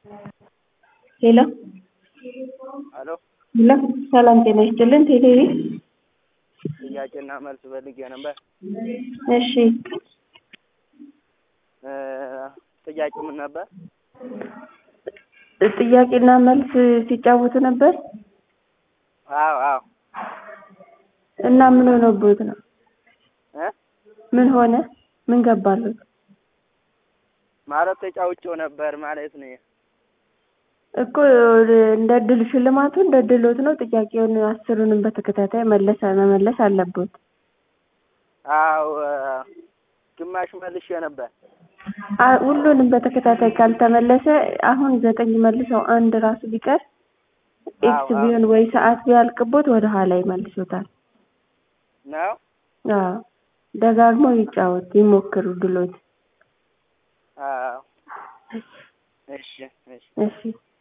ሄሎ አሎ ሄሎ ሰላም ጤና ይስጥልን። ቴሌቪ ጥያቄና መልስ ፈልጌ ነበር። እሺ ጥያቄው ምን ነበር? ጥያቄና መልስ ሲጫወቱ ነበር። አዎ እና ምን ሆነቦት ነው? እ ምን ሆነ? ምን ገባሉት? ማለት ተጫውቼው ነበር ማለት ነው። እኮ እንደ ድል ሽልማቱ እንደ ድሎት ነው። ጥያቄውን 10ንም በተከታታይ መመለስ አለበት። አዎ ግማሽ መልሼ ነበር። ሁሉንም በተከታታይ ካልተመለሰ አሁን 9 መልሰው አንድ ራሱ ቢቀር ኤክስ ቢሆን ወይ ሰዓት ቢያልቅቦት ወደ ኋላ ይመልሱታል ነው። አዎ ደጋግሞ ይጫወት ይሞክሩ ድሎት። አዎ እሺ እሺ